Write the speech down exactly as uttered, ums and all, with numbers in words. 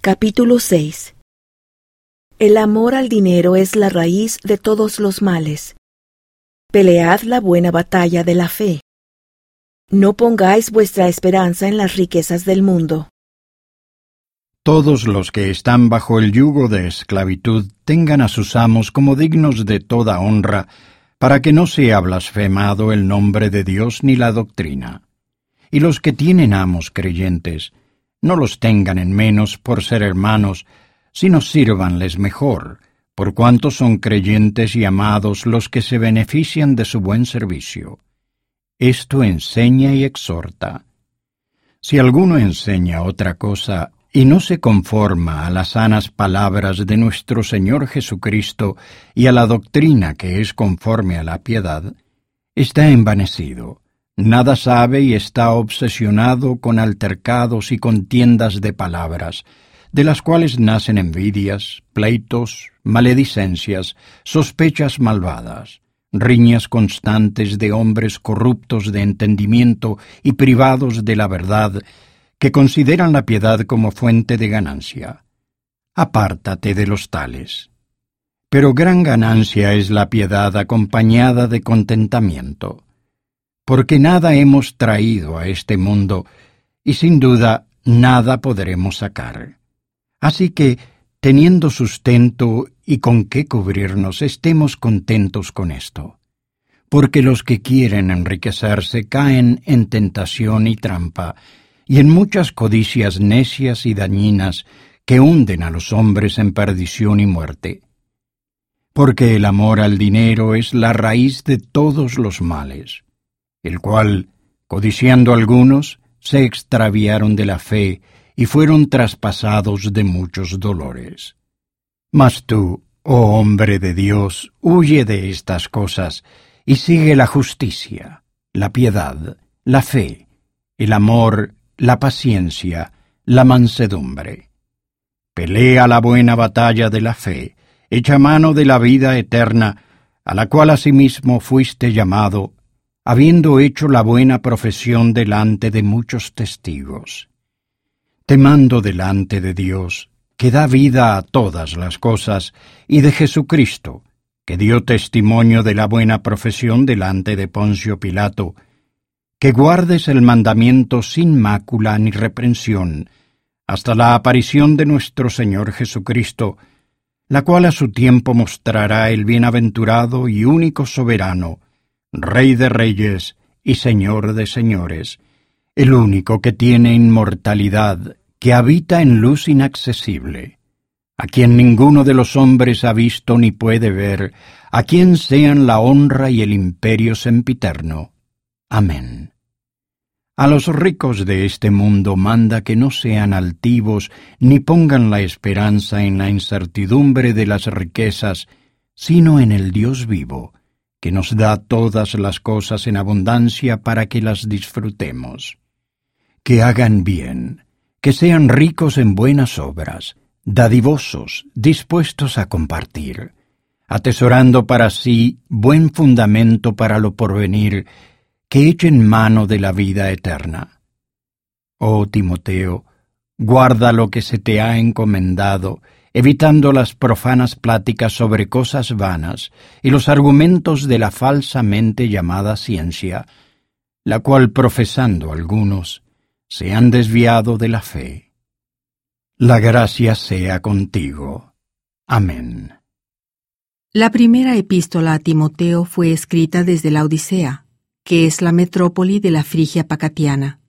Capítulo seis. El amor al dinero es la raíz de todos los males. Pelead la buena batalla de la fe. No pongáis vuestra esperanza en las riquezas del mundo. Todos los que están bajo el yugo de esclavitud tengan a sus amos como dignos de toda honra, para que no sea blasfemado el nombre de Dios ni la doctrina. Y los que tienen amos creyentes, no los tengan en menos por ser hermanos, sino sírvanles mejor, por cuanto son creyentes y amados los que se benefician de su buen servicio. Esto enseña y exhorta. Si alguno enseña otra cosa y no se conforma a las sanas palabras de nuestro Señor Jesucristo y a la doctrina que es conforme a la piedad, está envanecido. Nada sabe y está obsesionado con altercados y contiendas de palabras, de las cuales nacen envidias, pleitos, maledicencias, sospechas malvadas, riñas constantes de hombres corruptos de entendimiento y privados de la verdad, que consideran la piedad como fuente de ganancia. Apártate de los tales. Pero gran ganancia es la piedad acompañada de contentamiento, porque nada hemos traído a este mundo, y sin duda nada podremos sacar. Así que, teniendo sustento y con qué cubrirnos, estemos contentos con esto. Porque los que quieren enriquecerse caen en tentación y trampa, y en muchas codicias necias y dañinas que hunden a los hombres en perdición y muerte. Porque el amor al dinero es la raíz de todos los males, el cual, codiciando algunos, se extraviaron de la fe y fueron traspasados de muchos dolores. Mas tú, oh hombre de Dios, huye de estas cosas y sigue la justicia, la piedad, la fe, el amor, la paciencia, la mansedumbre. Pelea la buena batalla de la fe, echa mano de la vida eterna, a la cual asimismo fuiste llamado, habiendo hecho la buena profesión delante de muchos testigos. Te mando delante de Dios, que da vida a todas las cosas, y de Jesucristo, que dio testimonio de la buena profesión delante de Poncio Pilato, que guardes el mandamiento sin mácula ni reprensión, hasta la aparición de nuestro Señor Jesucristo, la cual a su tiempo mostrará el bienaventurado y único soberano, Rey de reyes y Señor de señores, el único que tiene inmortalidad, que habita en luz inaccesible, a quien ninguno de los hombres ha visto ni puede ver, a quien sean la honra y el imperio sempiterno. Amén. A los ricos de este mundo manda que no sean altivos ni pongan la esperanza en la incertidumbre de las riquezas, sino en el Dios vivo, que nos da todas las cosas en abundancia para que las disfrutemos. Que hagan bien, que sean ricos en buenas obras, dadivosos, dispuestos a compartir, atesorando para sí buen fundamento para lo porvenir, que echen mano de la vida eterna. Oh Timoteo, guarda lo que se te ha encomendado, evitando las profanas pláticas sobre cosas vanas y los argumentos de la falsamente llamada ciencia, la cual profesando algunos, se han desviado de la fe. La gracia sea contigo. Amén. La primera epístola a Timoteo fue escrita desde la Odisea, que es la metrópoli de la Frigia Pacatiana.